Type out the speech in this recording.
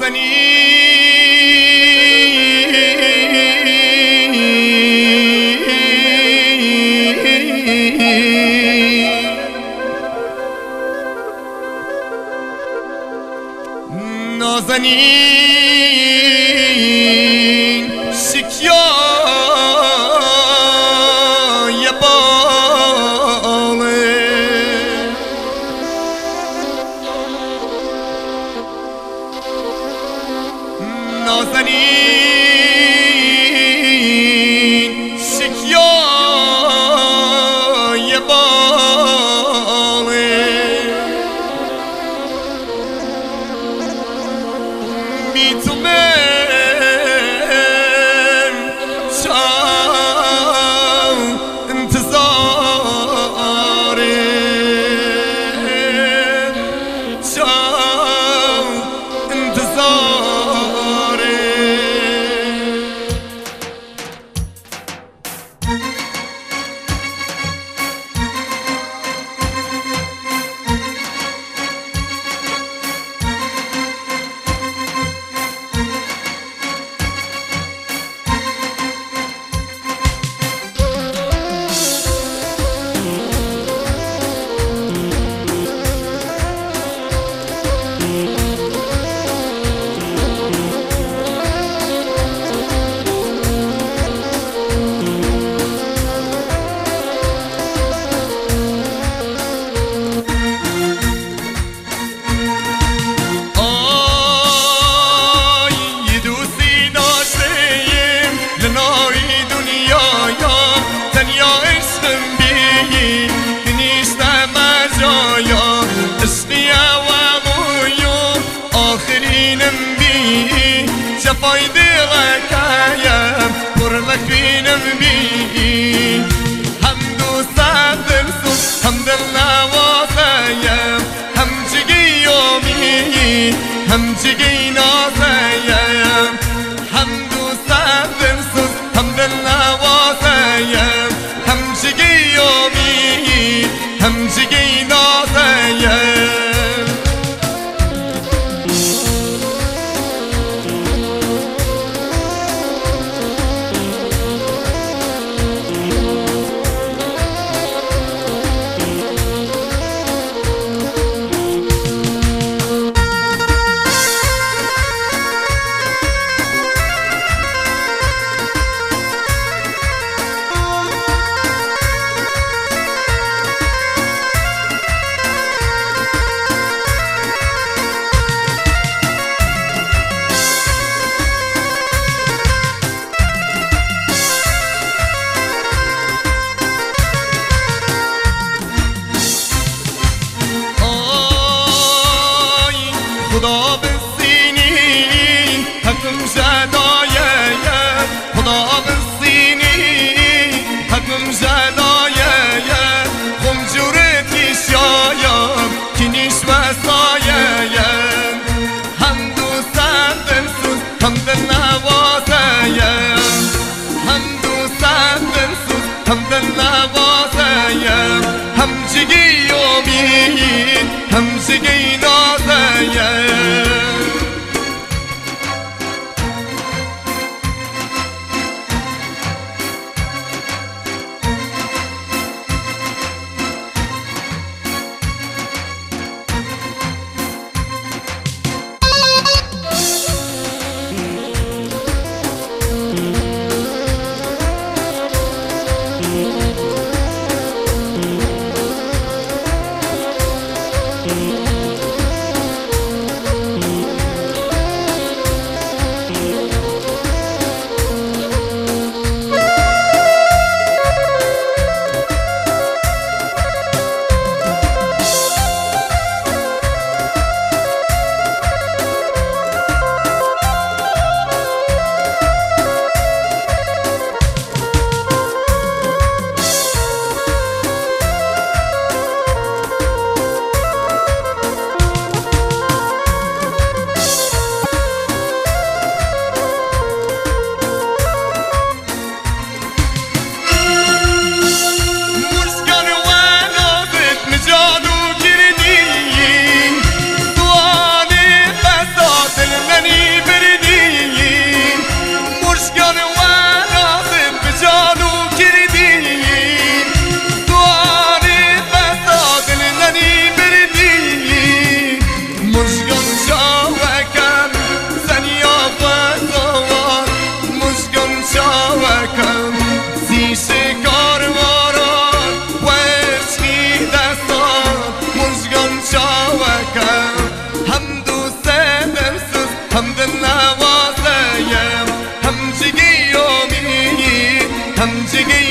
نازنین شکیای باله نازنین شکیای باله بی تو من چند انتظاره چند انتظاره شفای دلک ایم پر لکوینم بی هم دوستم دل سوز هم دل نوازیم هم جگیومی هم جگی نازیم هم دوستم دل سوز هم دل نوازیم هم جگیومی هم جگی نازیم خدا بسینی حکم جدایه خدا بسینی حکم جدایه خم جورتی شایم کنیش وسایه هم دوستم دلسوز هم دل نوازیم هم دوستم دلسوز هم دل نوازیم هم جگی امید هم جگی نازیم مشکان و نازم به جانو کردی دواری بسا دل ننی بردی مشکان شاوکم زنیا فزوار مشکان شاوکم زیش کارواران و عشقی دستان مشکان شاوکم هم دوست درسز هم دل نوازیم هم جگی امید هم جگی